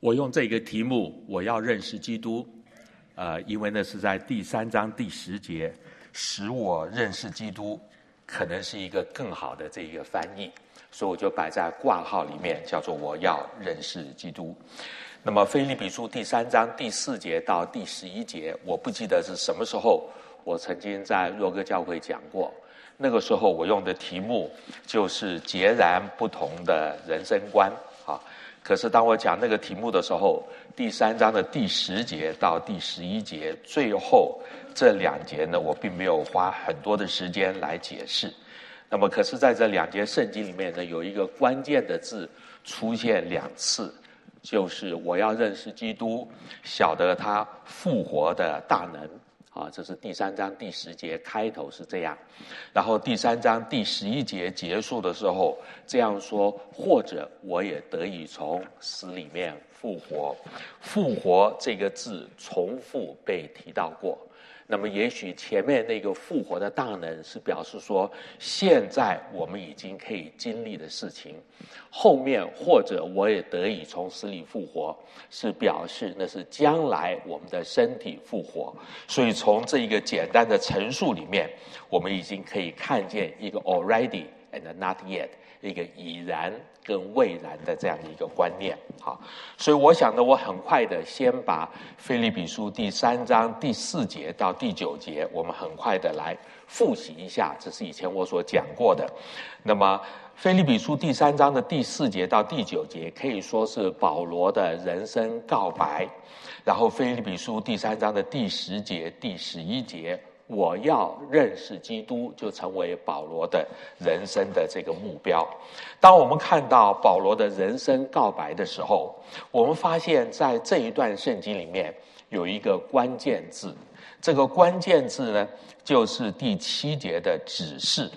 我用这个题目，我要认识基督，因为那是在第3章第10节，使我认识基督，可能是一个更好的这一个翻译，所以我就摆在挂号里面，叫做我要认识基督。那么腓立比书第3章第4节到第11节，我不记得是什么时候，我曾经在若歌教会讲过，那个时候我用的题目就是截然不同的人生观啊。可是当我讲那个题目的时候，第3章的第10节到第11节，最后这2节呢，我并没有花很多的时间来解释。那么可是在这2节圣经里面呢，有一个关键的字出现2次，就是我要认识基督，晓得他复活的大能。这是第3章第10节开头是这样，然后第3章第11节结束的时候这样说，或者我也得以从死里面复活。复活这个字重复被提到过，那么也许前面那个复活的大能是表示说现在我们已经可以经历的事情，后面或者我也得以从死里复活是表示那是将来我们的身体复活。所以从这一个简单的陈述里面，我们已经可以看见一个 already and not yet， 一个已然跟未然的这样的一个观念。好，所以我想呢，我很快的先把腓立比书第3章第4节到第9节，我们很快的来复习一下，这是以前我所讲过的。那么腓立比书第3章的第4节到第9节可以说是保罗的人生告白，然后腓立比书第3章的第10节第11节，我要认识基督，就成为保罗的人生的这个目标。当我们看到保罗的人生告白的时候，我们发现在这一段圣经里面有一个关键字，这个关键字呢，就是第7节的指示。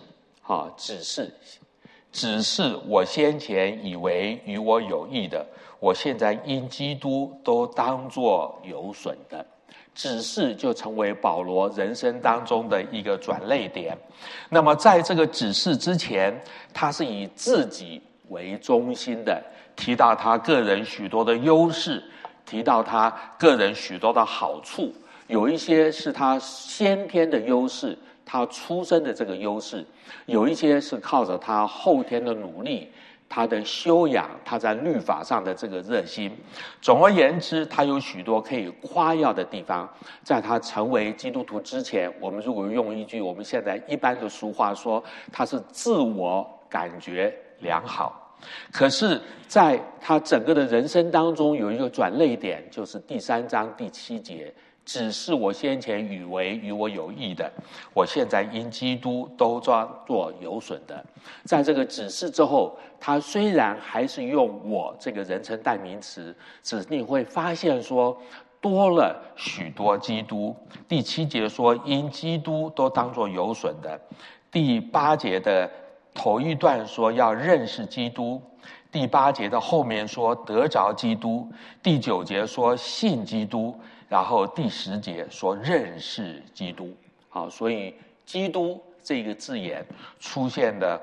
指示我先前以为与我有益的，我现在因基督都当作有损的。指示就成为保罗人生当中的一个转捩点。那么在这个指示之前，他是以自己为中心的，提到他个人许多的优势，提到他个人许多的好处，有一些是他先天的优势，他出生的这个优势，有一些是靠着他后天的努力，他的修养，他在律法上的这个热心。总而言之，他有许多可以夸耀的地方。在他成为基督徒之前，我们如果用一句我们现在一般的俗话说，他是自我感觉良好。可是在他整个的人生当中有一个转捩点，就是第3章第7节，只是我先前以为与我有益的，我现在因基督都当作有损的。在这个指示之后，他虽然还是用我这个人称代名词，只你会发现说多了许多基督。第7节说因基督都当作有损的，第8节的头一段说要认识基督，第8节的后面说得着基督，第9节说信基督，然后第10节说认识基督。好，所以基督这个字眼出现了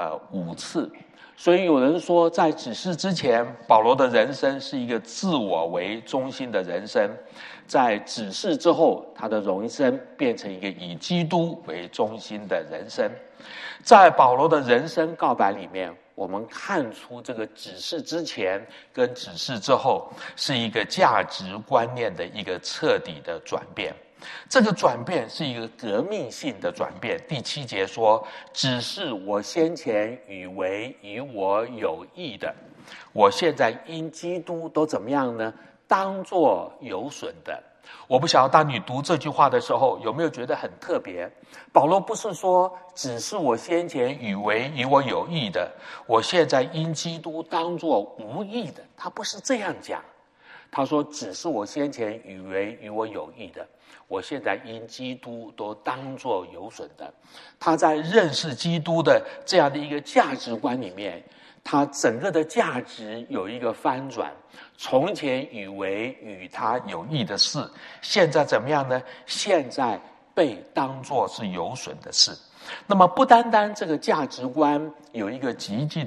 5次。所以有人说在指示之前，保罗的人生是一个自我为中心的人生，在指示之后，他的人生变成一个以基督为中心的人生。在保罗的人生告白里面，我们看出这个指示之前跟指示之后是一个价值观念的一个彻底的转变。这个转变是一个革命性的转变。第7节说，只是我先前以为与我有益的，我现在因基督都怎么样呢？当作有损的。我不晓得当你读这句话的时候有没有觉得很特别。保罗不是说只是我先前以为与我有益的，我现在因基督当作无益的，他不是这样讲。他说只是我先前以为与我有益的，我现在因基督都当作有损的。他在认识基督的这样的一个价值观里面，他整个的价值有一个翻转。从前以为与他有益的事，现在怎么样呢？现在被当作是有损的事。那么不单单这个价值观有一个急剧的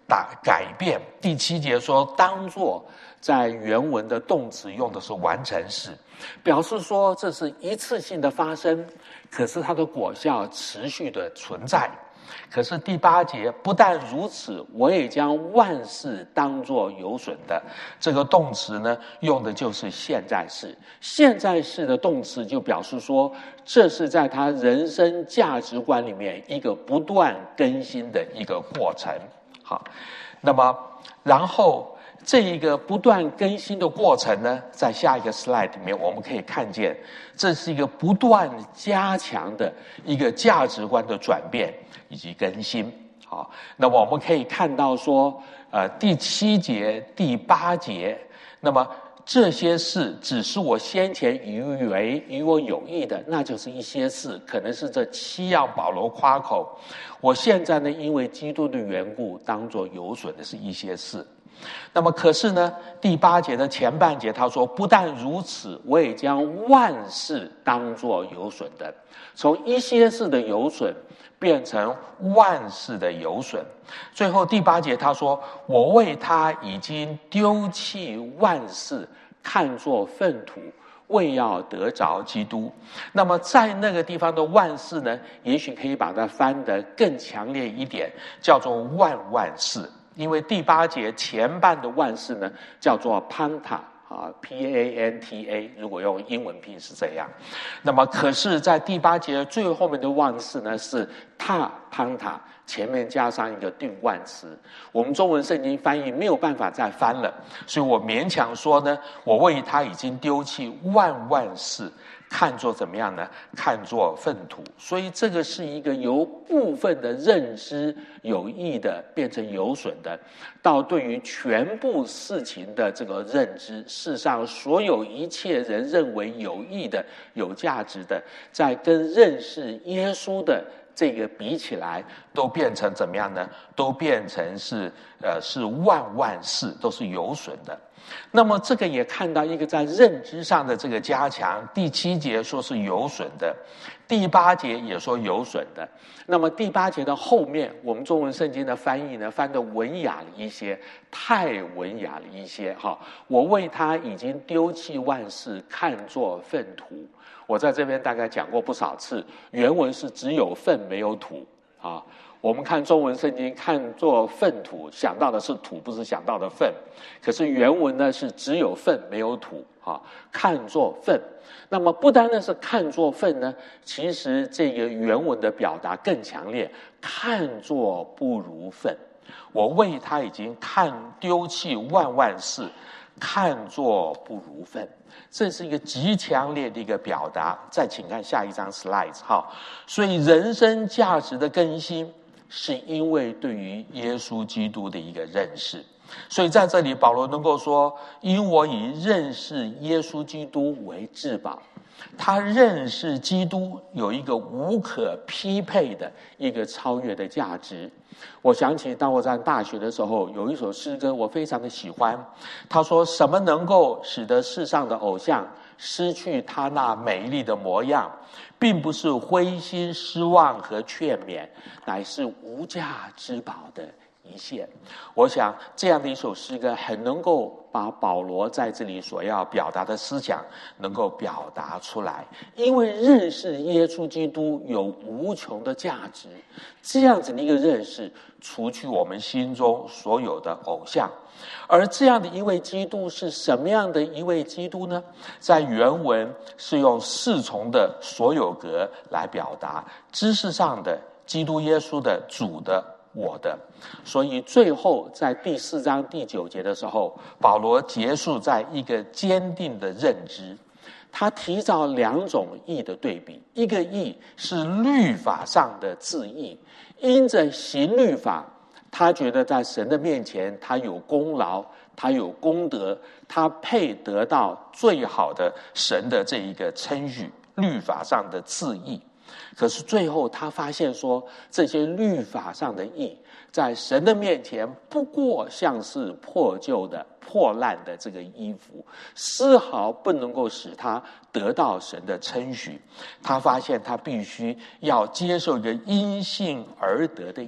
改变。第7节说当作，在原文的动词用的是完成式，表示说这是一次性的发生，可是它的果效持续的存在。可是第8节不但如此，我也将万事当作有损的。这个动词呢，用的就是现在式。现在式的动词就表示说，这是在他人生价值观里面一个不断更新的一个过程。好，那么然后这一个不断更新的过程呢，在下一个 slide 里面我们可以看见，这是一个不断加强的一个价值观的转变以及更新。好，那么我们可以看到说，第7节、第8节，那么这些事只是我先前以为与我有益的，那就是一些事，可能是这7样保罗夸口。我现在呢，因为基督的缘故，当作有损的是一些事。那么可是呢，第8节的前半节他说，不但如此，我也将万事当作有损的。从一些事的有损变成万事的有损。最后第8节他说，我为他已经丢弃万事，看作粪土，为要得着基督。那么在那个地方的万事呢，也许可以把它翻得更强烈一点，叫做万万事。因为第8节前半的万事呢，叫做 Panta 啊 ，P-A-N-T-A， 如果用英文拼是这样。那么可是在第8节最后面的万事呢，是 Ta Panta， 前面加上一个定冠词。我们中文圣经翻译没有办法再翻了，所以我勉强说呢，我为他已经丢弃万万事，看作怎么样呢？看作粪土。所以这个是一个由部分的认知有益的变成有损的，到对于全部事情的这个认知，事实上所有一切人认为有益的、有价值的，在跟认识耶稣的这个比起来，都变成怎么样呢？都变成是万万事，都是有损的。那么这个也看到一个在认知上的这个加强。第7节说是有损的，第8节也说有损的。那么第8节的后面，我们中文圣经的翻译呢，翻得文雅了一些，太文雅了一些哈。我为他已经丢弃万事，看作粪土。我在这边大概讲过不少次，原文是只有粪没有土啊。我们看中文圣经，看作粪土，想到的是土，不是想到的粪。可是原文呢是只有粪没有土啊，看作粪。那么不单单是看作粪呢，其实这个原文的表达更强烈，看作不如粪。我为他已经丢弃万万事，看作不如粪。这是一个极强烈的一个表达。再请看下一张 slides 哈。所以人生价值的更新，是因为对于耶稣基督的一个认识。所以在这里保罗能够说，因我以认识耶稣基督为至宝。他认识基督有一个无可匹配的一个超越的价值。我想起当我在大学的时候，有一首诗歌我非常的喜欢。他说，什么能够使得世上的偶像失去他那美丽的模样，并不是灰心失望和劝勉，乃是无价之宝的一线。我想这样的一首诗歌很能够把保罗在这里所要表达的思想能够表达出来。因为认识耶稣基督有无穷的价值，这样子的一个认识除去我们心中所有的偶像。而这样的一位基督是什么样的一位基督呢？在原文是用4重的所有格来表达，知识上的基督耶稣的主的我的。所以最后在第4章第9节的时候，保罗结束在一个坚定的认知。他提到2种义的对比，一个义是律法上的自义，因着行律法，他觉得在神的面前他有功劳，他有功德，他配得到最好的神的这一个称许，律法上的自义。可是最后他发现说，这些律法上的义在神的面前不过像是破旧的破烂的这个衣服，丝毫不能够使他得到神的称许。他发现他必须要接受一个因信而得的义，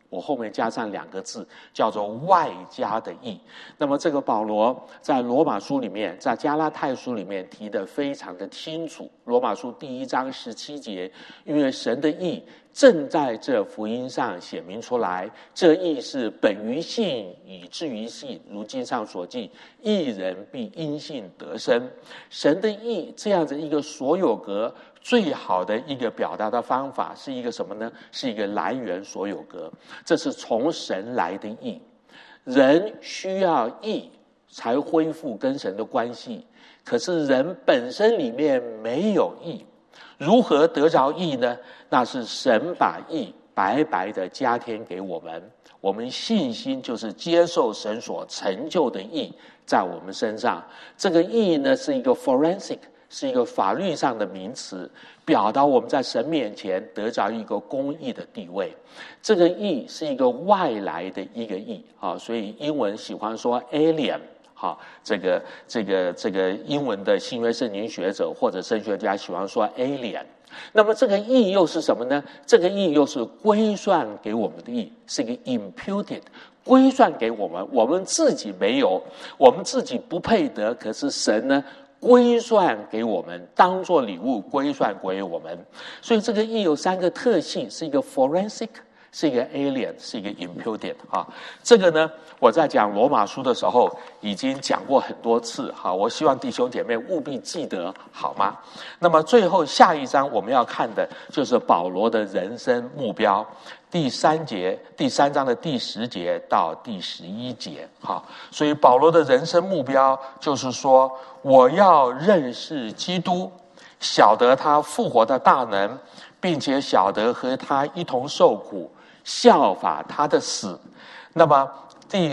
我后面加上2个字，叫做外加的义。那么这个保罗在罗马书里面，在加拉太书里面提得非常的清楚。罗马书第1章17节，因为神的义正在这福音上显明出来，这义是本于信，以至于信，如经上所记，义人必因信得生。神的义这样子一个所有格，最好的一个表达的方法是一个什么呢？是一个来源所有格，这是从神来的义。人需要义才恢复跟神的关系，可是人本身里面没有义，如何得着义呢？那是神把义白白的加添给我们，我们信心就是接受神所成就的义在我们身上。这个义呢，是一个 forensic， 是一个法律上的名词，表达我们在神面前得着一个公义的地位。这个义是一个外来的一个义啊，所以英文喜欢说 alien。好，这个英文的新约圣经学者或者神学家喜欢说 alien。那么这个义又是什么呢？这个义又是归算给我们的义，是一个 imputed， 归算给我们，我们自己没有，我们自己不配得，可是神呢归算给我们，当作礼物归算归我们。所以这个义有3个特性，是一个 forensic， 是一个 alien， 是一个 imputed 啊。这个呢，我在讲罗马书的时候已经讲过很多次哈，我希望弟兄姐妹务必记得，好吗？那么最后下一章我们要看的就是保罗的人生目标，第3章的第10节到第11节哈。所以保罗的人生目标就是说，我要认识基督，晓得他复活的大能，并且晓得和他一同受苦，效法他的死。那么第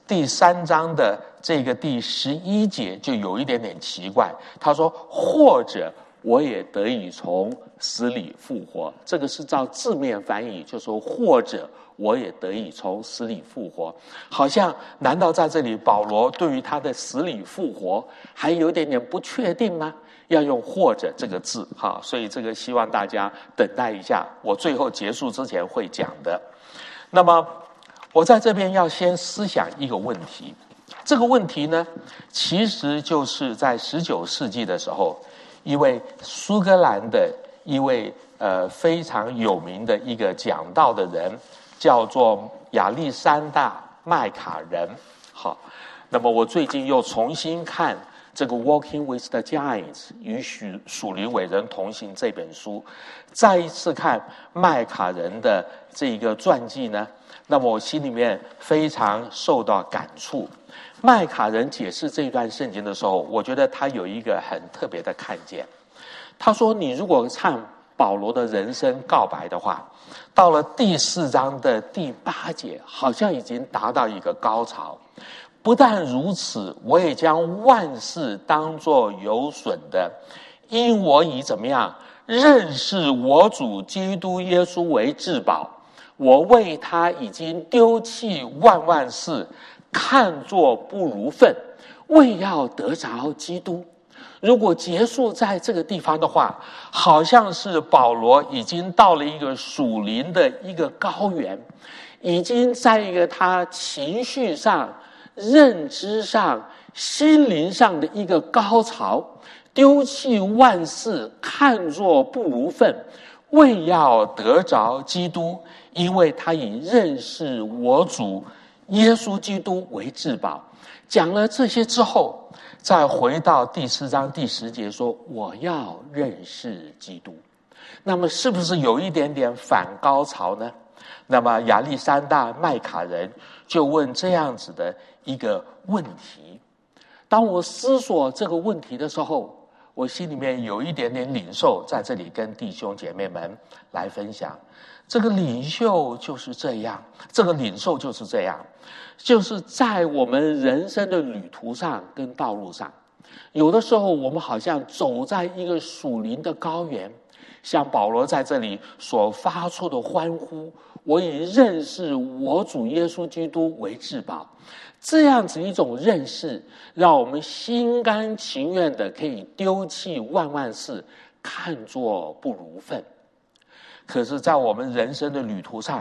3章的这个第11节就有一点点奇怪，他说或者我也得以从死里复活。这个是照字面翻译，就说或者我也得以从死里复活。好像难道在这里保罗对于他的死里复活还有一点点不确定吗？要用或者这个字哈，所以这个希望大家等待一下，我最后结束之前会讲的。那么我在这边要先思想一个问题，这个问题呢，其实就是在19世纪的时候，一位苏格兰的一位非常有名的一个讲道的人，叫做亚历山大麦卡仁。好，那么我最近又重新看这个《Walking with the Giants》与属灵伟人同行这本书，再一次看麦卡仁的这个传记呢，那么我心里面非常受到感触。麦卡仁解释这段圣经的时候，我觉得他有一个很特别的看见。他说，你如果看保罗的人生告白的话，到了第4章的第8节，好像已经达到一个高潮。不但如此，我也将万事当作有损的，因我以怎么样认识我主基督耶稣为至宝，我为他已经丢弃万事，看作不如粪，为要得着基督。如果结束在这个地方的话，好像是保罗已经到了一个属灵的一个高原，已经在一个他情绪上、认知上、心灵上的一个高潮，丢弃万事，看作不如粪，为要得着基督，因为他以认识我主耶稣基督为至宝。讲了这些之后，再回到第4章第10节说，我要认识基督。那么是不是有一点点反高潮呢？那么亚历山大麦卡仁就问这样子的一个问题。当我思索这个问题的时候，我心里面有一点点领受，在这里跟弟兄姐妹们来分享。这个领袖就是这样，这个领受就是这样，就是在我们人生的旅途上跟道路上，有的时候我们好像走在一个属灵的高原，像保罗在这里所发出的欢呼，我以认识我主耶稣基督为至宝。这样子一种认识，让我们心甘情愿的可以丢弃万事，看作不如粪。可是在我们人生的旅途上，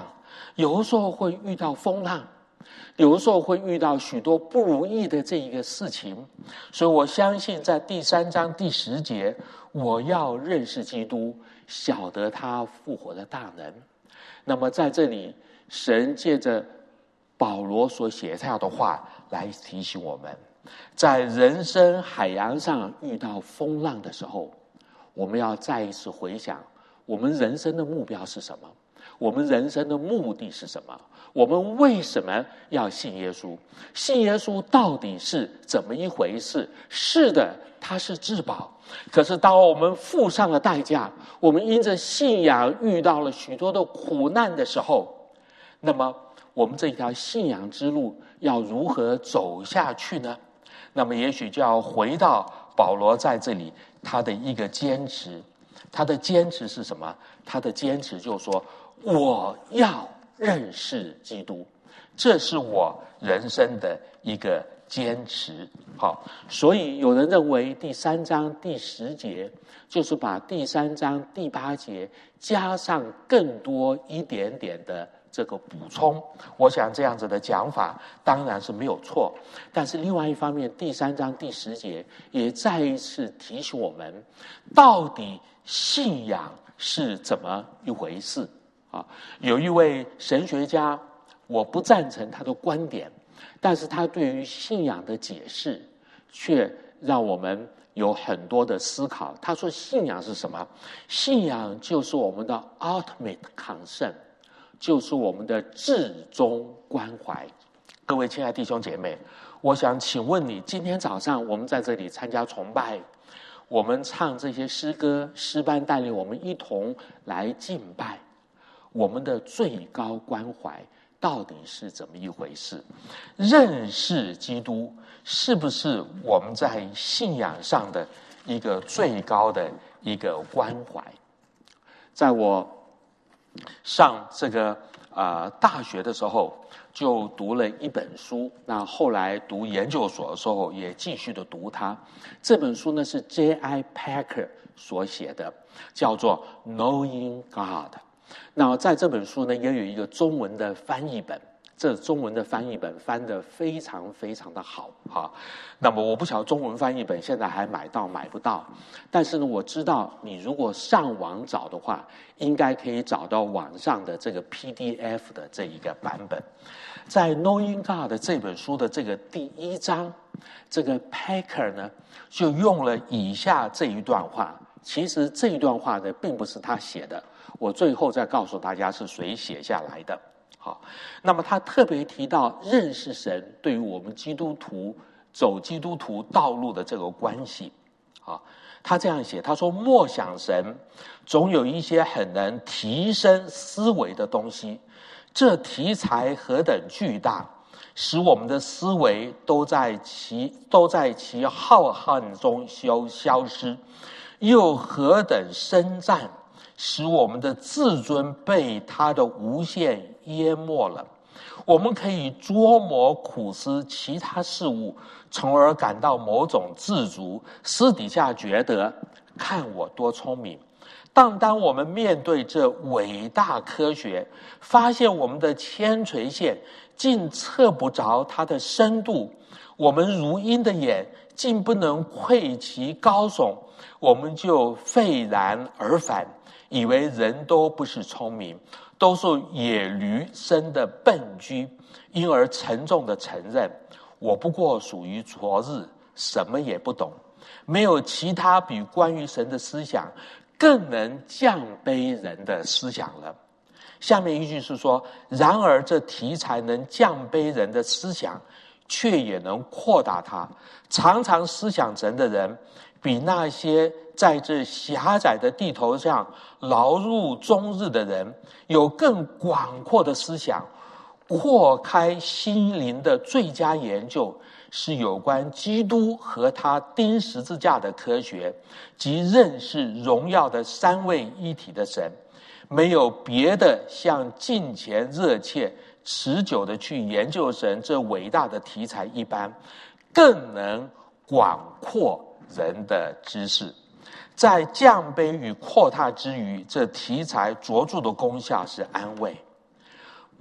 有的时候会遇到风浪，有的时候会遇到许多不如意的这一个事情。所以我相信在第3章第10节，我要认识基督，晓得他复活的大能。那么在这里，神借着保罗所写下的话来提醒我们，在人生海洋上遇到风浪的时候，我们要再一次回想我们人生的目标是什么，我们人生的目的是什么，我们为什么要信耶稣，信耶稣到底是怎么一回事。是的，他是至宝，可是当我们付上了代价，我们因着信仰遇到了许多的苦难的时候，那么我们这条信仰之路要如何走下去呢？那么也许就要回到保罗在这里他的一个坚持。他的坚持是什么？他的坚持就是说，我要认识基督，这是我人生的一个坚持。好，所以有人认为第3章第10节就是把第3章第8节加上更多一点点的这个补充。我想这样子的讲法当然是没有错，但是另外一方面，第3章第10节也再一次提醒我们，到底信仰是怎么一回事啊？有一位神学家，我不赞成他的观点，但是他对于信仰的解释却让我们有很多的思考。他说信仰是什么？信仰就是我们的 ultimate concern， 就是我们的至终关怀。各位亲爱的弟兄姐妹，我想请问你，今天早上我们在这里参加崇拜，我们唱这些诗歌，诗班带领我们一同来敬拜，我们的最高关怀到底是怎么一回事？认识基督是不是我们在信仰上的一个最高的一个关怀？在我上这个大学的时候，就读了一本书，那后来读研究所的时候也继续的读它。这本书呢是 J.I. Packer 所写的，叫做 Knowing God。那在这本书呢也有一个中文的翻译本，这中文的翻译本翻得非常非常的好哈。那么我不晓得中文翻译本现在还买不到，但是呢我知道你如果上网找的话，应该可以找到网上的这个 PDF 的这一个版本。在 Knowing God 的这本书的这个第1章，这个 Packer 呢就用了以下这一段话。其实这一段话呢并不是他写的，我最后再告诉大家是谁写下来的。好，那么他特别提到认识神对于我们基督徒走基督徒道路的这个关系。好，他这样写，他说默想神总有一些很能提升思维的东西，这题材何等巨大，使我们的思维都在其浩瀚中消失，又何等深湛，使我们的自尊被他的无限淹没了。我们可以琢磨苦思其他事物，从而感到某种自足，私底下觉得看我多聪明。但当我们面对这伟大科学，发现我们的铅垂线竟测不着它的深度，我们如鹰的眼竟不能窥其高耸，我们就愤然而返，以为人都不是聪明，都是野驴生的笨居，因而沉重地承认，我不过属于昨日，什么也不懂，没有其他比关于神的思想更能降卑人的思想了。下面一句是说，然而这题材能降卑人的思想，却也能扩大它。常常思想神的人，比那些在这狭窄的地头上劳碌终日的人，有更广阔的思想。扩开心灵的最佳研究，是有关基督和他钉十字架的科学，即认识荣耀的三位一体的神。没有别的像敬虔热切持久的去研究神这伟大的题材一般，更能广阔人的知识。在降卑与扩大之余，这题材着重的功效是安慰。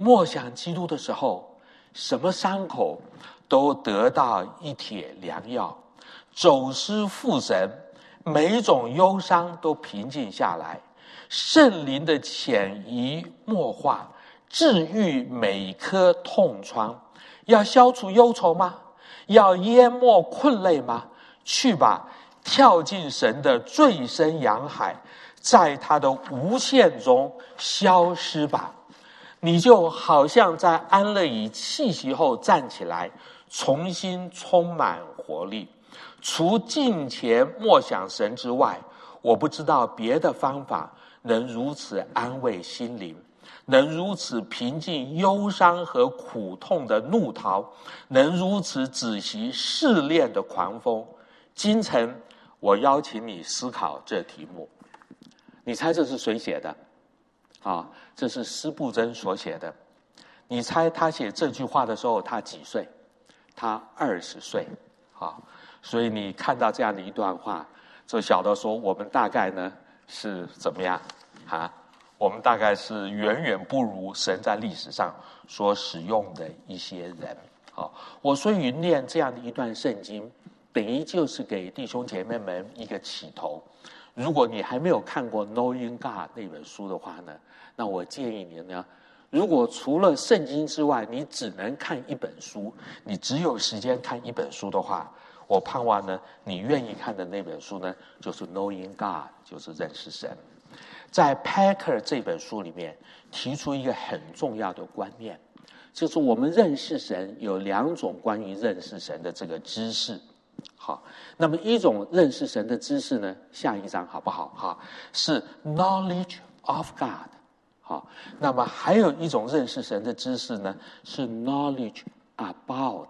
默想基督的时候，什么伤口都得到一帖良药，走失父神，每一种忧伤都平静下来，圣灵的潜移默化，治愈每一颗痛疮。要消除忧愁吗？要淹没困累吗？去吧，跳进神的最深洋海，在他的无限中消失吧。你就好像在安乐椅气息后站起来，重新充满活力。除敬虔默想神之外，我不知道别的方法能如此安慰心灵，能如此平静忧伤和苦痛的怒涛，能如此止息试炼的狂风。今晨我邀请你思考这题目，你猜这是谁写的？这是施布真所写的。你猜他写这句话的时候他几岁？他20岁。所以你看到这样的一段话，就晓得说我们大概呢是怎么样我们大概是远远不如神在历史上所使用的一些人。我所以念这样的一段圣经，等于就是给弟兄姐妹们一个起头。如果你还没有看过《Knowing God》那本书的话呢，那我建议你呢，如果除了圣经之外，你只能看一本书，你只有时间看一本书的话，我盼望呢，你愿意看的那本书呢，就是《Knowing God》，就是认识神。在 Packer 这本书里面提出一个很重要的观念，就是我们认识神有2种关于认识神的这个知识。那么一种认识神的知识呢，下一章好不好？是 knowledge of God。那么还有一种认识神的知识呢，是 knowledge about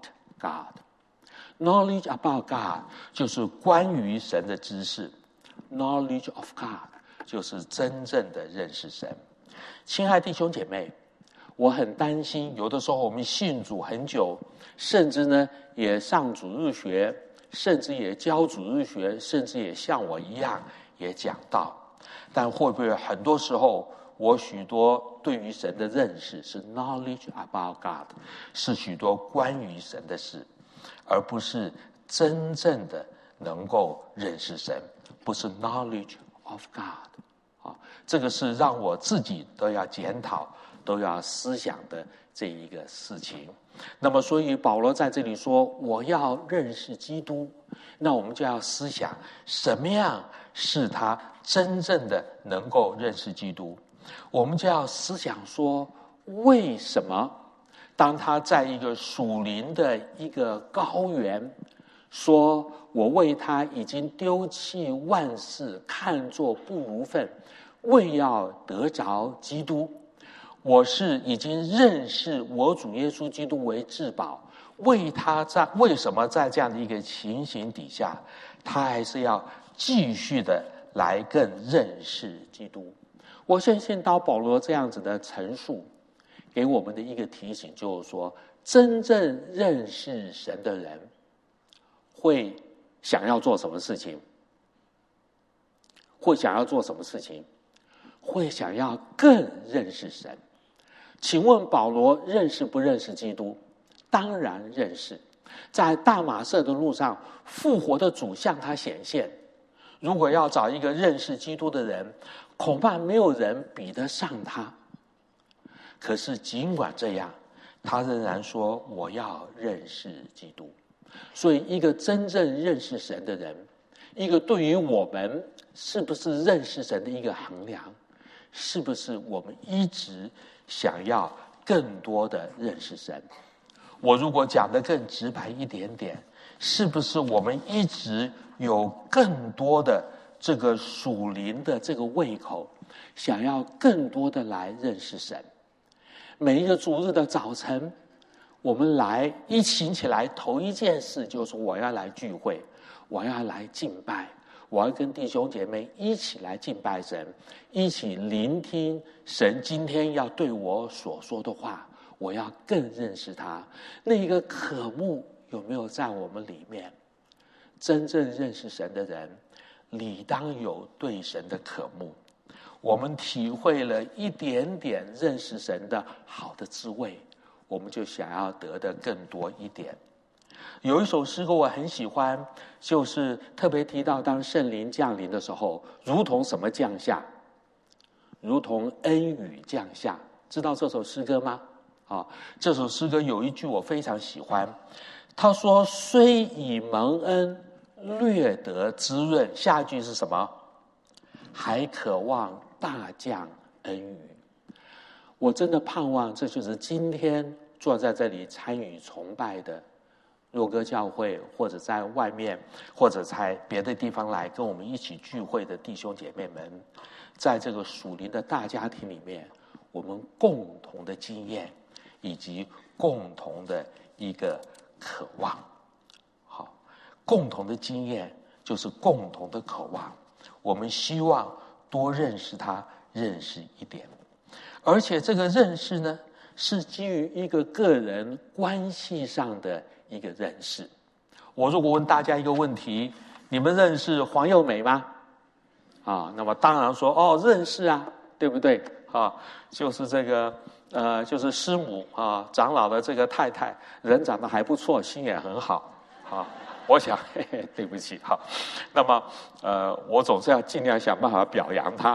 God。knowledge about God 就是关于神的知识， knowledge of God 就是真正的认识神。亲爱弟兄姐妹，我很担心有的时候我们信主很久，甚至呢也上主日学，甚至也教主日学，甚至也像我一样也讲道，但会不会很多时候我许多对于神的认识是 knowledge about God， 是许多关于神的事，而不是真正的能够认识神，不是 knowledge of God。这个是让我自己都要检讨，都要思想的这一个事情。那么所以保罗在这里说我要认识基督，那我们就要思想什么样是他真正的能够认识基督。我们就要思想说，为什么当他在一个属灵的一个高原说我为他已经丢弃万事，看作不如份，为要得着基督，我是已经认识我主耶稣基督为至宝，为什么在这样的一个情形底下，他还是要继续的来更认识基督？我相信到保罗这样子的陈述给我们的一个提醒，就是说真正认识神的人会想要做什么事情？会想要做什么事情？会想要更认识神。请问保罗认识不认识基督？当然认识。在大马色的路上，复活的主向他显现。如果要找一个认识基督的人，恐怕没有人比得上他。可是尽管这样，他仍然说我要认识基督。所以一个真正认识神的人，一个对于我们是不是认识神的一个衡量，是不是我们一直想要更多的认识神？我如果讲得更直白一点点，是不是我们一直有更多的这个属灵的这个胃口，想要更多的来认识神？每一个主日的早晨，我们来一醒起来，头一件事就是我要来聚会，我要来敬拜，我要跟弟兄姐妹一起来敬拜神，一起聆听神今天要对我所说的话，我要更认识他。那一个渴慕有没有在我们里面？真正认识神的人理当有对神的渴慕。 我们体会了一点点认识神的好的滋味，我们就想要得的更多一点。有一首诗歌我很喜欢，就是特别提到当圣灵降临的时候，如同什么降下？如同恩雨降下。知道这首诗歌吗？这首诗歌有一句我非常喜欢，他说虽以蒙恩略得滋润，下一句是什么？还渴望大降恩雨。我真的盼望这就是今天坐在这里参与崇拜的若歌教会，或者在外面，或者在别的地方来跟我们一起聚会的弟兄姐妹们，在这个属灵的大家庭里面，我们共同的经验以及共同的一个渴望。好，共同的经验就是共同的渴望，我们希望多认识他，认识一点。而且这个认识呢，是基于一个个人关系上的一个认识。我如果问大家一个问题，你们认识黄幼美吗？那么当然说认识啊，对不对？就是这个就是师母长老的这个太太，人长得还不错，心也很好我想对不起那么我总是要尽量想办法表扬她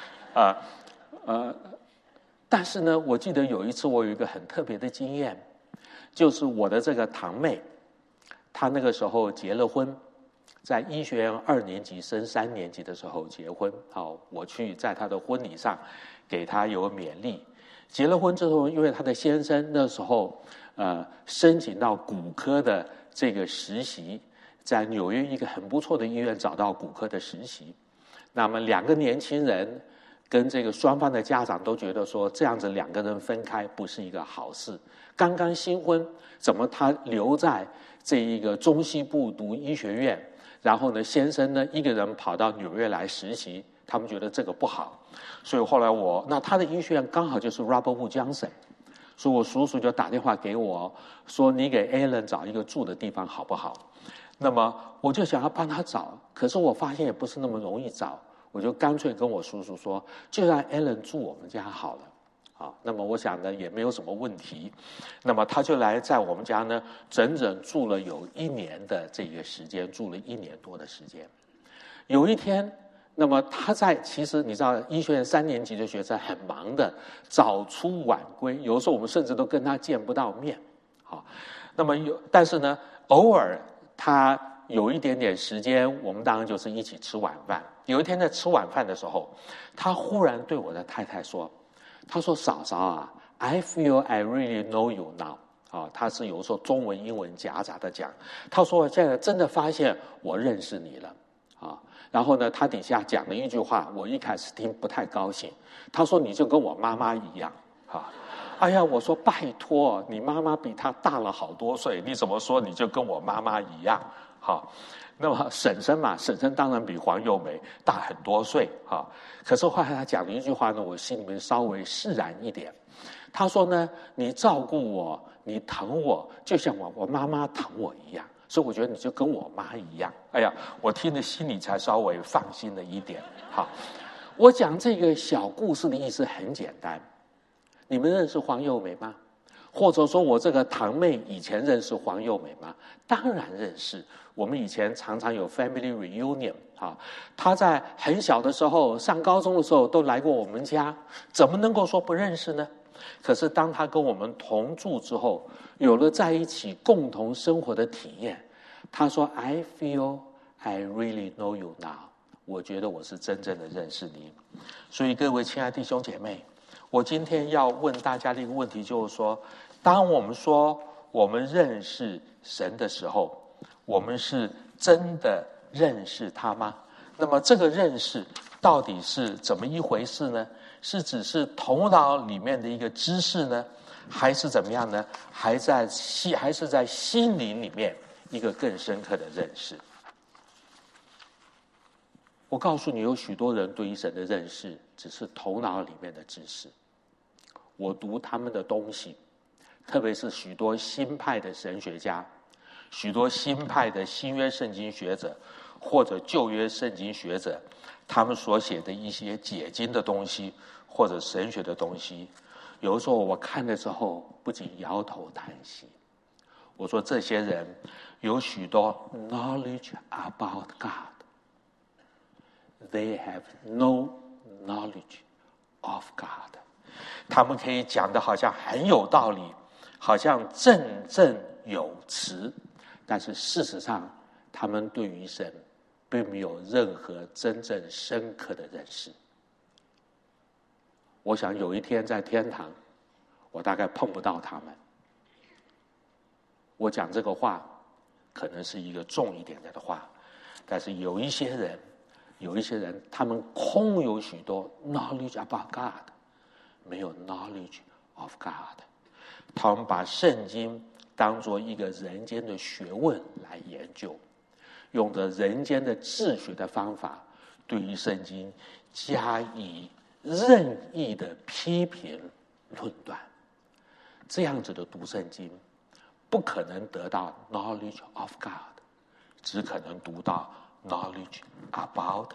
但是呢，我记得有一次我有一个很特别的经验，就是我的这个堂妹，她那个时候结了婚，在医学院2年级升3年级的时候结婚。我去在她的婚礼上给她有勉励。结了婚之后，因为她的先生那时候申请到骨科的这个实习，在纽约一个很不错的医院找到骨科的实习。那么2个年轻人跟这个双方的家长都觉得说，这样子2个人分开不是一个好事。刚刚新婚，怎么他留在这一个中西部读医学院，然后呢，先生呢一个人跑到纽约来实习，他们觉得这个不好。所以后来那他的医学院刚好就是 Robert Wood Johnson， 所以我叔叔就打电话给我说，你给 Alan 找一个住的地方好不好？那么我就想要帮他找，可是我发现也不是那么容易找，我就干脆跟我叔叔说，就让 Alan 住我们家好了。那么我想呢也没有什么问题。那么他就来在我们家呢整整住了有1年的这个时间，住了1年多的时间。有一天，那么他其实你知道医学院3年级的学生很忙的，早出晚归，有时候我们甚至都跟他见不到面。那么但是呢偶尔他有一点点时间，我们当然就是一起吃晚饭。有一天在吃晚饭的时候，他忽然对我的太太说，他说嫂嫂啊 I feel I really know you now。他是有时候中文英文夹杂的讲，他说我现在真的发现我认识你了然后呢他底下讲了一句话，我一开始听不太高兴，他说你就跟我妈妈一样哎呀，我说拜托，你妈妈比她大了好多岁，你怎么说你就跟我妈妈一样那么婶婶嘛，婶婶当然比黄幼美大很多岁可是后来他讲了一句话呢，我心里面稍微释然一点。他说呢，你照顾我，你疼我，就像我妈妈疼我一样，所以我觉得你就跟我妈一样。哎呀，我听了心里才稍微放心了一点我讲这个小故事的意思很简单，你们认识黄幼美吗？或者说我这个堂妹以前认识黄幼美吗？当然认识，我们以前常常有 family reunion 她在很小的时候，上高中的时候都来过我们家，怎么能够说不认识呢？可是当她跟我们同住之后，有了在一起共同生活的体验，她说 I feel I really know you now， 我觉得我是真正的认识你。所以各位亲爱的弟兄姐妹，我今天要问大家的一个问题就是说，当我们说我们认识神的时候，我们是真的认识他吗？那么这个认识到底是怎么一回事呢？是只是头脑里面的一个知识呢，还是怎么样呢？还是在心灵里面一个更深刻的认识？我告诉你，有许多人对于神的认识只是头脑里面的知识。我读他们的东西，特别是许多新派的神学家， 许多新派的新约圣经学者或者旧约圣经学者，他们所写的一些解经的东西或者神学的东西，有的时候我看的时候不禁摇头叹息。我说这些人有许多 knowledge about God, they have no knowledge of God。 他们可以讲的好像很有道理，好像振振有词，但是事实上他们对于神并没有任何真正深刻的认识。我想有一天在天堂，我大概碰不到他们。我讲这个话可能是一个重一点的话，但是有一些人他们空有许多 knowledge about God， 没有 knowledge of God。 他们把圣经当作一个人间的学问来研究，用着人间的治学的方法对于圣经加以任意的批评论断。这样子的读圣经不可能得到 knowledge of God， 只可能读到 knowledge about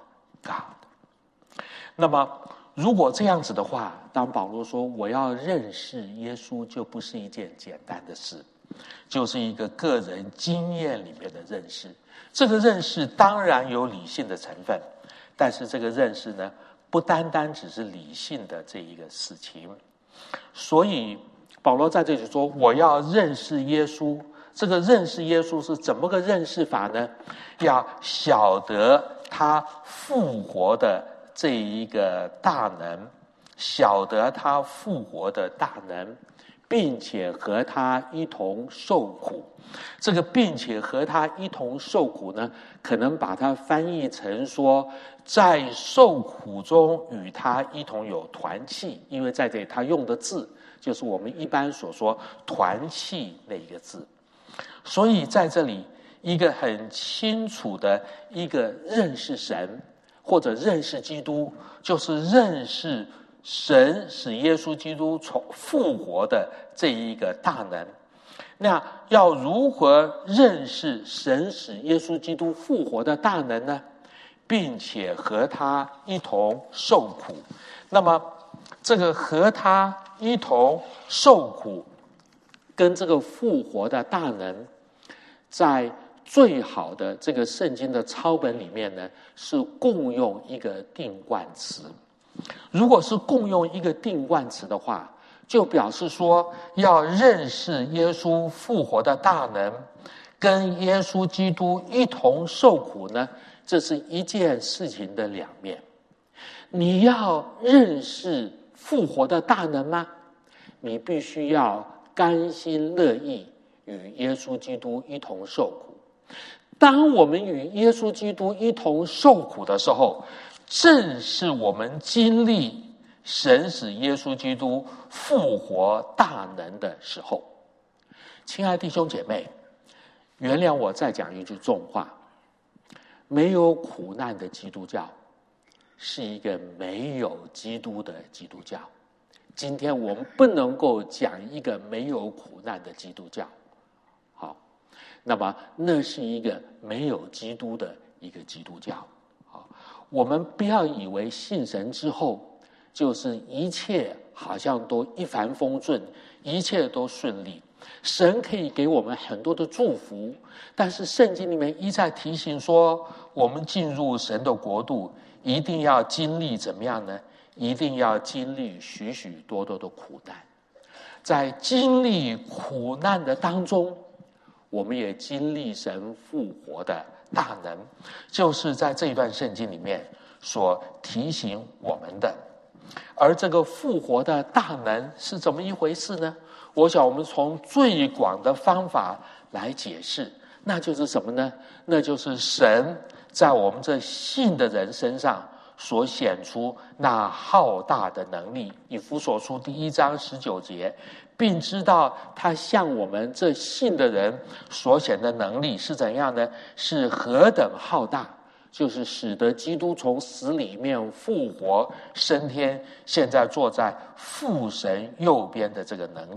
God。 那么如果这样子的话，当保罗说我要认识耶稣，就不是一件简单的事，就是一个个人经验里面的认识。这个认识当然有理性的成分，但是这个认识呢，不单单只是理性的这一个事情。所以保罗在这里说我要认识耶稣，这个认识耶稣是怎么个认识法呢？要晓得他复活的这一个大能，晓得他复活的大能，并且和他一同受苦。这个并且和他一同受苦呢，可能把它翻译成说在受苦中与他一同有团契，因为在这里他用的字就是我们一般所说团契那一个字。所以在这里一个很清楚的一个认识神或者认识基督，就是认识神使耶稣基督从复活的这一个大能。那要如何认识神使耶稣基督复活的大能呢？并且和他一同受苦。那么这个和他一同受苦跟这个复活的大能，在最好的这个圣经的抄本里面呢，是共用一个定冠词。如果是共用一个定冠词的话，就表示说要认识耶稣复活的大能跟耶稣基督一同受苦呢，这是一件事情的两面。你要认识复活的大能吗？你必须要甘心乐意与耶稣基督一同受苦。当我们与耶稣基督一同受苦的时候，正是我们经历神使耶稣基督复活大能的时候。亲爱的弟兄姐妹，原谅我再讲一句重话，没有苦难的基督教是一个没有基督的基督教。今天我们不能够讲一个没有苦难的基督教，好，那么那是一个没有基督的一个基督教。好，我们不要以为信神之后就是一切好像都一帆风顺，一切都顺利。神可以给我们很多的祝福，但是圣经里面一再提醒说，我们进入神的国度一定要经历怎么样呢？一定要经历许许多多的苦难。在经历苦难的当中，我们也经历神复活的大能，就是在这一段圣经里面所提醒我们的。而这个复活的大能是怎么一回事呢？我想我们从最广的方法来解释，那就是什么呢？那就是神在我们这信的人身上所显出那浩大的能力。以弗所书第1章19节，并知道他向我们这信的人所显的能力是怎样呢？是何等浩大，就是使得基督从死里面复活升天，现在坐在父神右边的这个能力。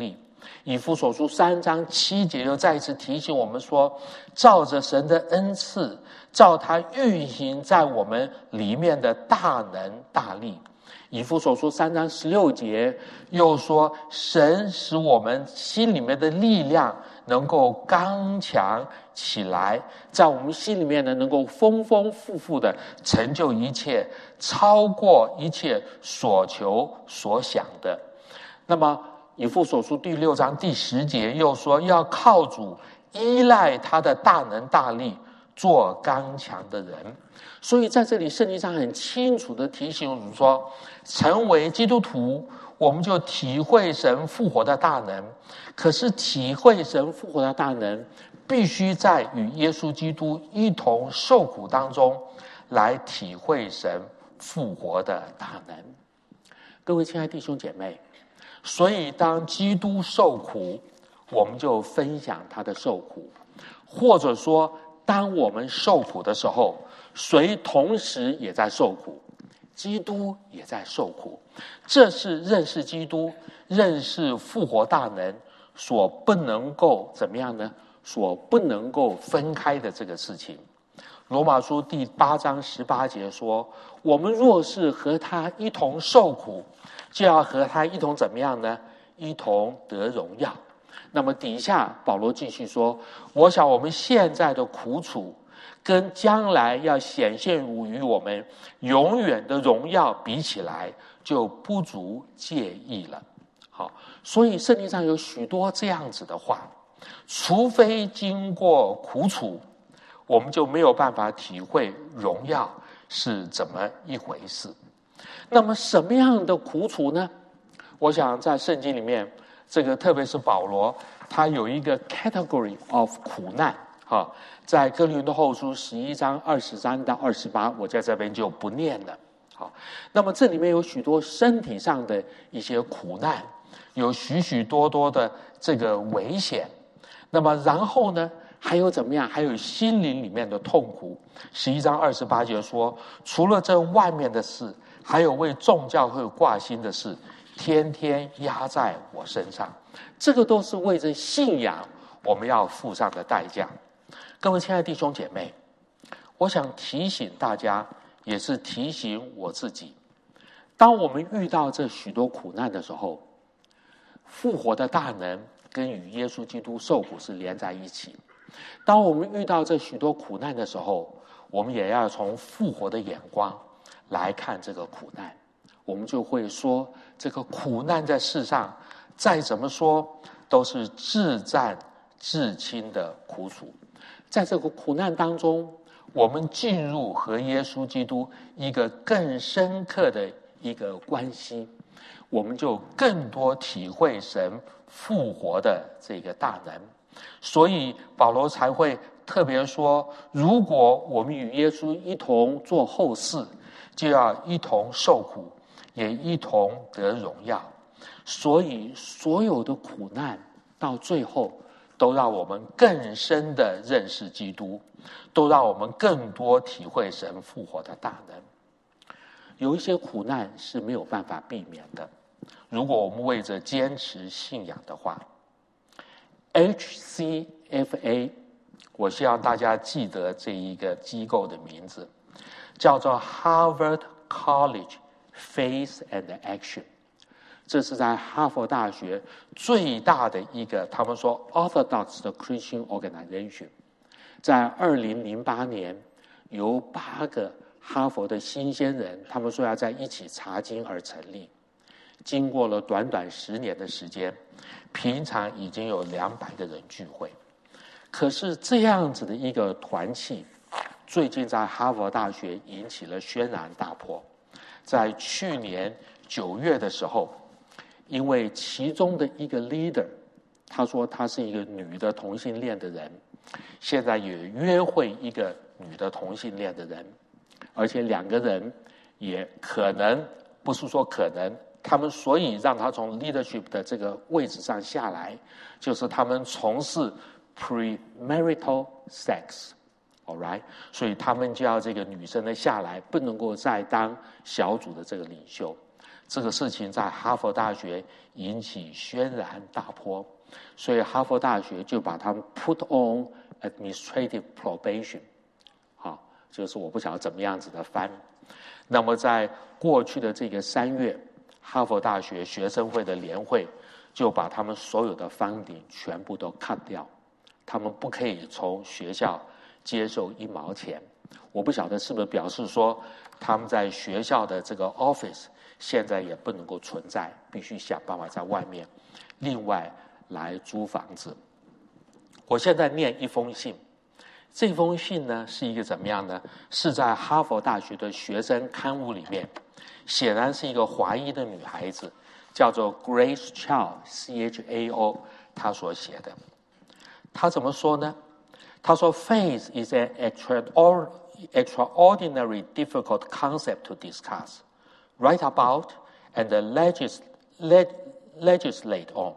以弗所书3章7节又再一次提醒我们说，照着神的恩赐，照他运行在我们里面的大能大力。以弗所书3章16节又说，神使我们心里面的力量能够刚强起来，在我们心里面呢，能够丰丰富富的成就一切，超过一切所求所想的。那么以弗所书第6章第10节又说，要靠主，依赖他的大能大力，做刚强的人。所以在这里圣经上很清楚的提醒我们说，成为基督徒，我们就体会神复活的大能。可是体会神复活的大能，必须在与耶稣基督一同受苦当中来体会神复活的大能。各位亲爱的弟兄姐妹，所以当基督受苦，我们就分享他的受苦，或者说当我们受苦的时候，谁同时也在受苦？基督也在受苦。这是认识基督、认识复活大能所不能够怎么样呢？所不能够分开的这个事情。罗马书第8章18节说，我们若是和他一同受苦，就要和他一同怎么样呢？一同得荣耀。那么底下保罗继续说，我想我们现在的苦楚跟将来要显现于我们永远的荣耀比起来，就不足介意了。好，所以圣经上有许多这样子的话，除非经过苦楚，我们就没有办法体会荣耀是怎么一回事。那么什么样的苦楚呢？我想在圣经里面，这个特别是保罗，他有一个 category of 苦难。在哥林多后书11章23到28，我在这边就不念了。好，那么这里面有许多身体上的一些苦难，有许许多多的这个危险。那么然后呢，还有怎么样？还有心灵里面的痛苦。11章28节说，除了这外面的事，还有为众教会挂心的事，天天压在我身上。这个都是为着信仰我们要付上的代价。各位亲爱的弟兄姐妹，我想提醒大家，也是提醒我自己，当我们遇到这许多苦难的时候，复活的大能跟与耶稣基督受苦是连在一起。当我们遇到这许多苦难的时候，我们也要从复活的眼光来看这个苦难。我们就会说，这个苦难在世上再怎么说都是至赞至轻的苦楚。在这个苦难当中，我们进入和耶稣基督一个更深刻的一个关系，我们就更多体会神复活的这个大能。所以保罗才会特别说，如果我们与耶稣一同做后事，就要一同受苦，也一同得荣耀。所以所有的苦难到最后都让我们更深的认识基督，都让我们更多体会神复活的大能。有一些苦难是没有办法避免的，如果我们为着坚持信仰的话。HCFA， 我希望大家记得这一个机构的名字，叫做 Harvard College Faith and Action。这是在哈佛大学最大的一个，他们说 Orthodox 的 Christian Organization， 在2008年由8个哈佛的新鲜人，他们说要在一起查经而成立。经过了短短10年的时间，平常已经有200个人聚会。可是这样子的一个团契，最近在哈佛大学引起了轩然大波。在去年9月的时候，因为其中的一个 leader， 他说他是一个女的同性恋的人，现在也约会一个女的同性恋的人，而且2个人也可能，不是说可能，他们所以让他从 leadership 的这个位置上下来，就是他们从事 premarital sex， all right， 所以他们就要这个女生的下来，不能够再当小组的这个领袖。 这个事情在哈佛大学引起轩然大波，所以哈佛大学就把他们 put on administrative probation， 好，就是我不晓得怎么样子的翻。那么在过去的这个3月，哈佛大学学生会的联会就把他们所有的funding全部都 cut 掉，他们不可以从学校接受1毛钱。我不晓得是不是表示说他们在学校的这个 office 现在也不能够存在，必须想办法在外面另外来租房子。我现在念一封信，这封信呢是一个怎么样呢？是在哈佛大学的学生刊物里面，显然是一个华裔的女孩子，叫做 Grace Chao CHAO， 她所写的。她怎么说呢？她说 Faith is an extraordinary difficult concept to discuss, write about, and legislate on.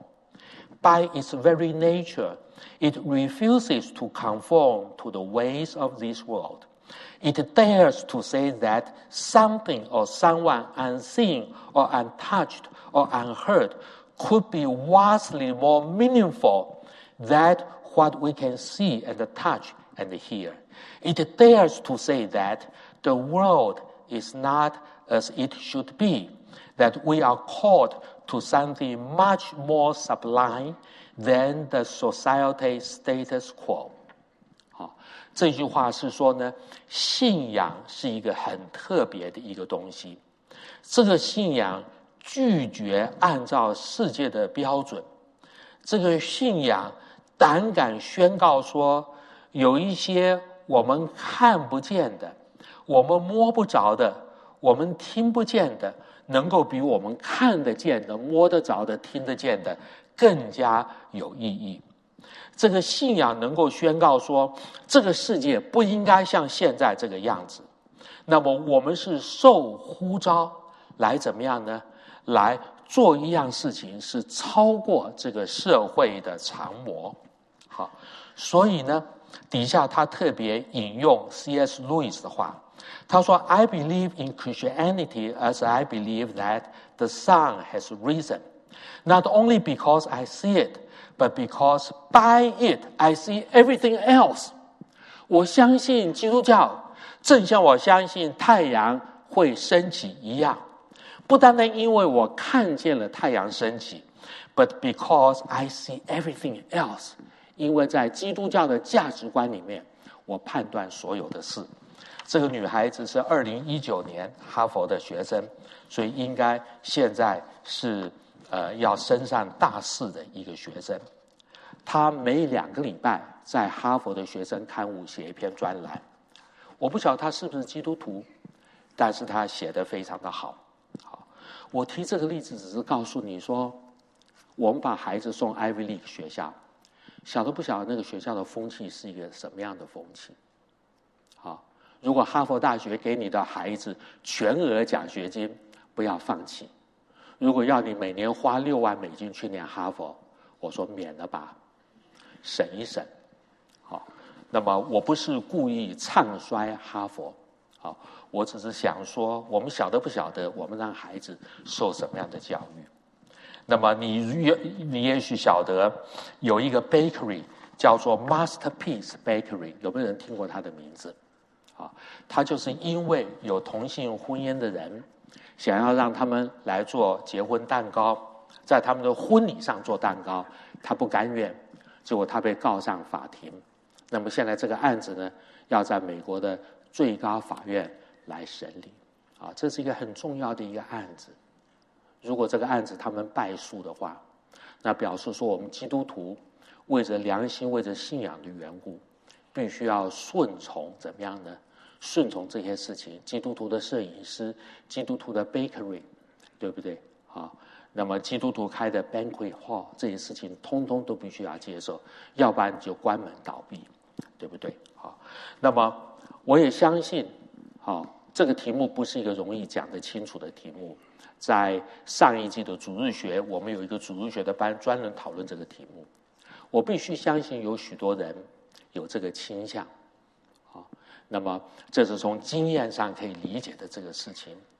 By its very nature, it refuses to conform to the ways of this world. It dares to say that something or someone unseen or untouched or unheard could be vastly more meaningful than what we can see and touch and hear. It dares to say that the world is not as it should be, that we are called to something much more sublime than the society status quo. 好，这句话是说呢，信仰是一个很特别的一个东西。这个信仰拒绝按照世界的标准，这个信仰胆敢宣告说，有一些我们看不见的，我们摸不着的，我们听不见的，能够比我们看得见的、摸得着的、听得见的更加有意义。这个信仰能够宣告说，这个世界不应该像现在这个样子。那么我们是受呼召来怎么样呢？来做一样事情是超过这个社会的常模。好，所以呢，底下他特别引用 C.S. Lewis 的话，他说 I believe in Christianity as I believe that the sun has risen, not only because I see it, but because by it I see everything else. 我相信基督教，正像我相信太阳会升起一样，不单单因为我看见了太阳升起， but because I see everything else. 因为在基督教的价值观里面，我判断所有的事。这个女孩子是2019年哈佛的学生，所以应该现在是要升上大4的一个学生。她每2个礼拜在哈佛的学生刊物写一篇专栏。我不晓得她是不是基督徒，但是她写得非常的好。好，我提这个例子只是告诉你说，我们把孩子送 Ivy League 学校，晓得不晓得那个学校的风气是一个什么样的风气？好，如果哈佛大学给你的孩子全额奖学金，不要放弃。如果要你每年花$6万去念哈佛，我说免了吧，省一省。好，那么我不是故意唱衰哈佛，好，我只是想说，我们晓得不晓得我们让孩子受什么样的教育？那么你也许晓得有一个 bakery 叫做 Masterpiece Bakery， 有没有人听过它的名字？啊，它就是因为有同性婚姻的人想要让他们来做结婚蛋糕，在他们的婚礼上做蛋糕，他不甘愿，结果他被告上法庭。那么现在这个案子呢，要在美国的最高法院来审理。啊，这是一个很重要的一个案子。如果这个案子他们败诉的话，那表示说我们基督徒为着良心、为着信仰的缘故，必须要顺从怎么样呢？顺从这些事情，基督徒的摄影师、基督徒的 bakery， 对不对？啊，那么基督徒开的 banquet hall 这些事情，通通都必须要接受，要不然就关门倒闭，对不对？好，那么我也相信，好，这个题目不是一个容易讲得清楚的题目。在上一季的主日学，我们有一个主日学的班专门讨论这个题目。我必须相信有许多人有这个倾向，那么这是从经验上可以理解的这个事情。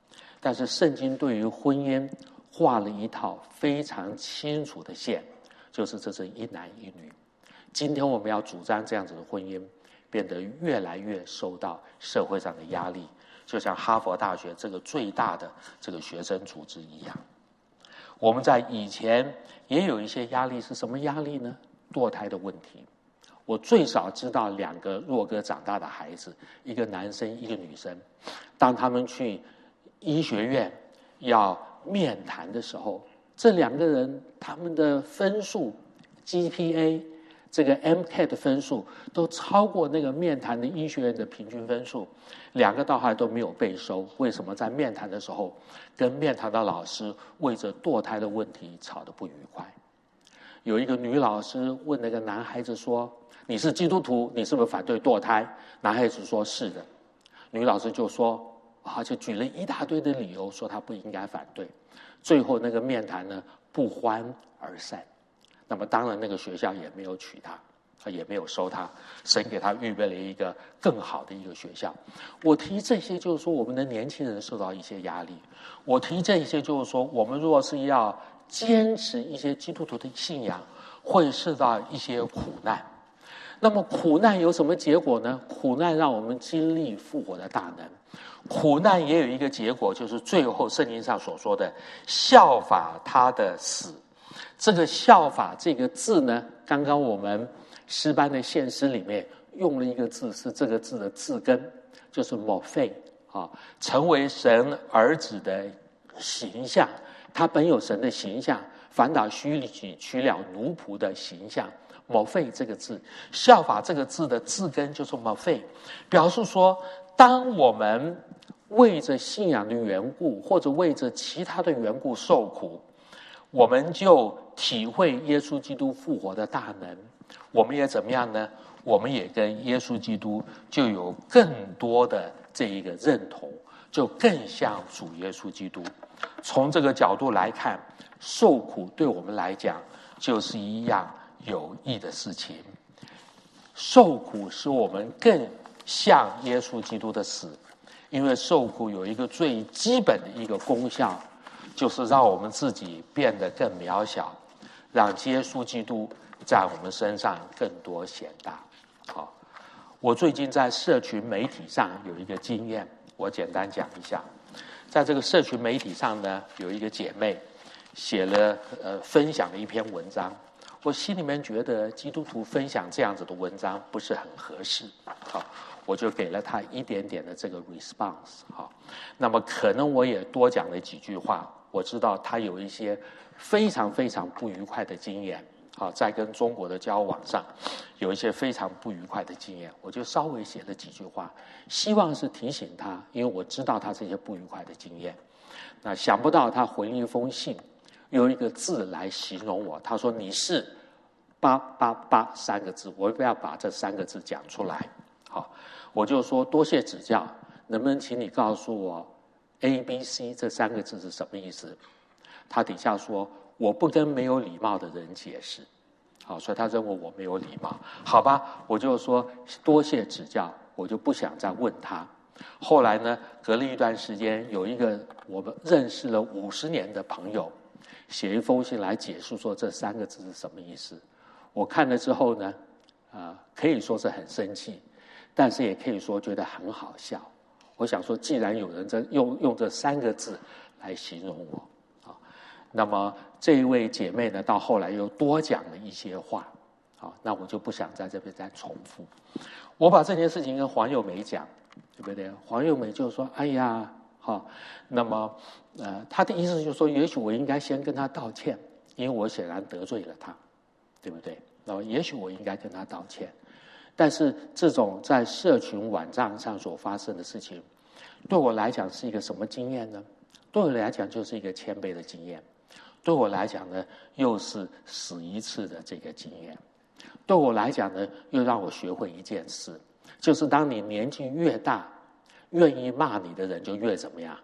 但是圣经对于婚姻画了一套非常清楚的线，就是这是一男一女。今天我们要主张这样子的婚姻，变得越来越受到社会上的压力，就像哈佛大学这个最大的这个学生组织一样。我们在以前也有一些压力，是什么压力呢？堕胎的问题。我最少知道2个弱哥长大的孩子，一个男生一个女生，当他们去医学院要面谈的时候，这2个人他们的分数 GPA 这个 MCAT 的分数都超过那个面谈的医学院的平均分数，2个到后来都没有被收。为什么？在面谈的时候跟面谈的老师为着堕胎的问题吵得不愉快。有一个女老师问那个男孩子说，你是基督徒，你是不是反对堕胎？男孩子说是的。女老师就说就举了一大堆的理由，说他不应该反对。最后那个面谈呢不欢而散。那么当然那个学校也没有娶他，也没有收他，神给他预备了一个更好的一个学校。我提这些就是说，我们的年轻人受到一些压力。我提这些就是说，我们若是要坚持一些基督徒的信仰，会受到一些苦难。那么苦难有什么结果呢？苦难让我们经历复活的大能。苦难也有一个结果，就是最后圣经上所说的效法他的死。这个效法这个字呢，刚刚我们诗班的献诗里面用了一个字，是这个字的字根，就是 morphe 成为神儿子的形象。他本有神的形象，反倒取了奴仆的形象。morphe 这个字，效法这个字的字根就是 morphe， 表示说，当我们为着信仰的缘故，或者为着其他的缘故受苦，我们就体会耶稣基督复活的大能。我们也怎么样呢？我们也跟耶稣基督就有更多的这一个认同，就更像主耶稣基督。从这个角度来看，受苦对我们来讲就是一样有益的事情。受苦使我们更像耶稣基督的死，因为受苦有一个最基本的一个功效，就是让我们自己变得更渺小，让耶稣基督在我们身上更多显大。好，我最近在社群媒体上有一个经验，我简单讲一下。在这个社群媒体上呢，有一个姐妹写了分享了一篇文章，我心里面觉得基督徒分享这样子的文章不是很合适，好，我就给了她一点点的这个 response。 好，那么可能我也多讲了几句话，我知道她有一些非常非常不愉快的经验，好，在跟中国的交往上有一些非常不愉快的经验，我就稍微写了几句话，希望是提醒她，因为我知道她这些不愉快的经验。那想不到她回了一封信，用一个字来形容我，她说你是8883个字，我不要把这3个字讲出来。好，我就说多谢指教，能不能请你告诉我 ABC 这3个字是什么意思？他底下说我不跟没有礼貌的人解释。好，所以他认为我没有礼貌。好吧，我就说多谢指教，我就不想再问他。后来呢，隔了一段时间，有一个我们认识了50年的朋友写一封信来解释说这3个字是什么意思。我看了之后呢，可以说是很生气，但是也可以说觉得很好笑。我想说，既然有人用这3个字来形容我，那么这一位姐妹呢，到后来又多讲了一些话，好，那我就不想在这边再重复。我把这件事情跟黄幼梅讲，对不对？黄幼梅就说：“哎呀，好，那么她的意思就是说，也许我应该先跟她道歉，因为我显然得罪了她，对不对？那么也许我应该跟她道歉。但是这种在社群网站上所发生的事情，对我来讲是一个什么经验呢？对我来讲就是一个谦卑的经验。对我来讲呢，又是死一次的这个经验。对我来讲呢，又让我学会一件事，就是当你年纪越大，愿意骂你的人就越怎么样？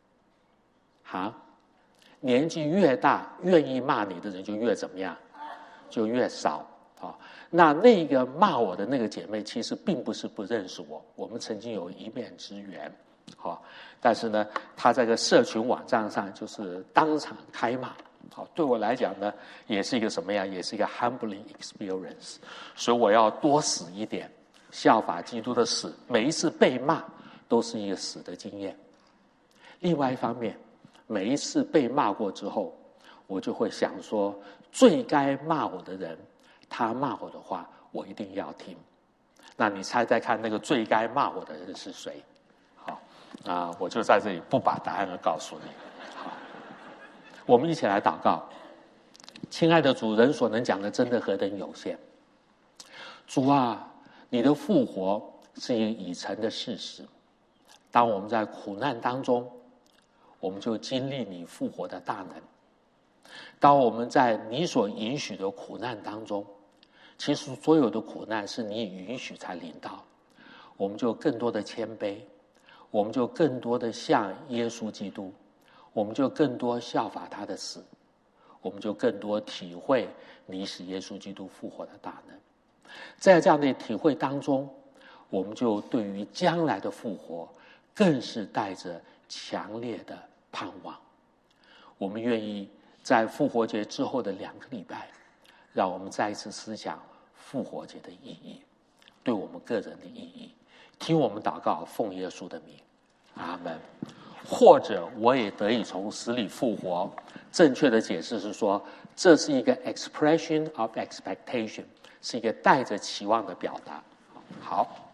年纪越大，愿意骂你的人就越怎么样？就越少。那个骂我的那个姐妹，其实并不是不认识我，我们曾经有一面之缘。 好，但是呢，他这个社群网站上就是当场开骂。好，对我来讲呢，也是一个什么样？也是一个 humbling experience。所以我要多死一点，效法基督的死。每一次被骂都是一个死的经验。另外一方面，每一次被骂过之后，我就会想说，最该骂我的人，他骂我的话，我一定要听。那你猜猜看，那个最该骂我的人是谁？好，我就在这里不把答案告诉你。好，我们一起来祷告。亲爱的主，人所能讲的真的何等有限。主啊，你的复活是一个已成的事实。当我们在苦难当中，我们就经历你复活的大能。当我们在你所允许的苦难当中，其实所有的苦难是你允许才临到，我们就更多的谦卑，我们就更多的像耶稣基督，我们就更多效法他的死，我们就更多体会你使耶稣基督复活的大能。在这样的体会当中，我们就对于将来的复活更是带着强烈的盼望。我们愿意在复活节之后的2个礼拜，让我们再一次思想复活节的意义，对我们个人的意义。听我们祷告，奉耶稣的名，阿们。或者我也得以从死里复活，正确的解释是说，这是一个 expression of expectation， 是一个带着期望的表达。好。